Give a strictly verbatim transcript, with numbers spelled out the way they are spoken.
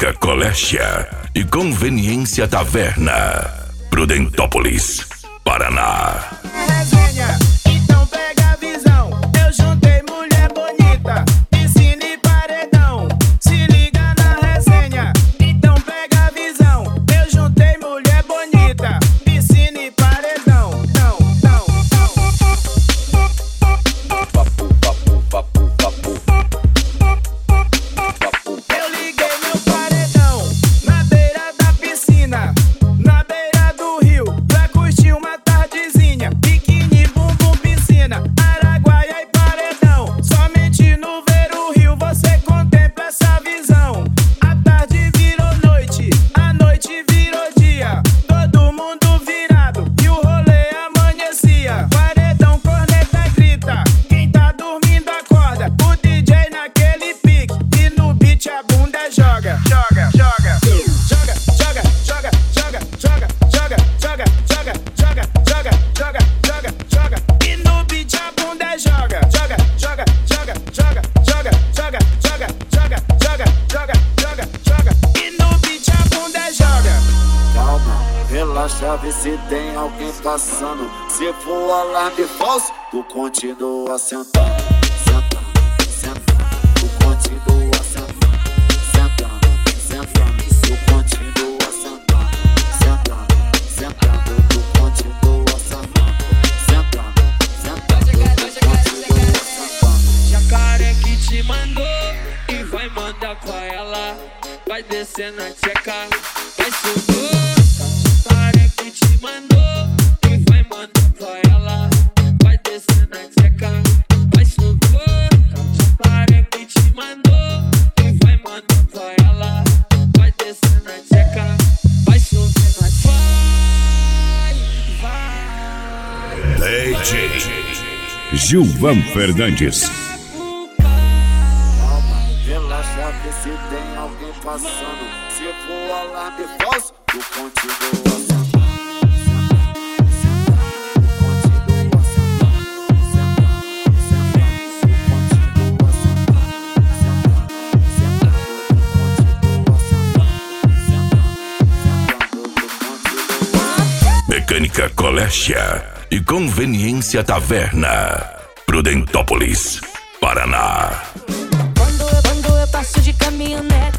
Mecânica Coléstia e Conveniência Taverna, Prudentópolis, Paraná. Resenha, então pega a visão. Eu juntei mulher bonita, piscina e paredão. Se liga na resenha, então pega a visão. Eu juntei mulher bonita, piscina e paredão. Não, não, Papo, papo, papo, papo. eu liguei meu paredão na beira da piscina, na beira do rio, pra curtir uma tardezinha. Biquíni, bumbum, piscina, Araguaia e paredão. Somente no ver o rio você contempla essa visão. A tarde virou noite, a noite virou dia. Todo mundo virado e o rolê amanhecia. Paredão, corneta, grita, quem tá dormindo acorda. O D J naquele pique e no beat a bunda joga. Joga, joga, joga, joga, joga, joga, joga, joga, joga, joga, joga, joga, joga, joga, joga. E no beat a bunda joga. Joga, joga, joga, joga, joga, joga, joga, joga, joga, joga, joga, joga. E no beat a bunda joga. Calma, relaxa, vê se tem alguém passando. Se for alarme falso, tu continua sentando. Sentando, sentando, tu continua sentando. Sentando, sentando, tu continua sentando. Sentando, sentando, tu continua sentando. Sentando, sentando, tu continua sentando. Jacaré que te mandou e vai mandar pra ela. Vai descer na tcheca, vai subir. Jacaré que te mandou e vai mandar pra ela. Vai descer na tcheca, vai subir. Jacaré que te mandou e vai mandar pra ela. Vai descer na tcheca, vai subir na tcheca. Vai, vai. D J Gilvan Fernandes. Calma, relaxa, vê se tem alguém passando. Se for alarme falso, tu continua sentando. Mecânica Coléstia e Conveniência Taverna, Prudentópolis, Paraná. Quando eu, quando eu passo de caminhonete,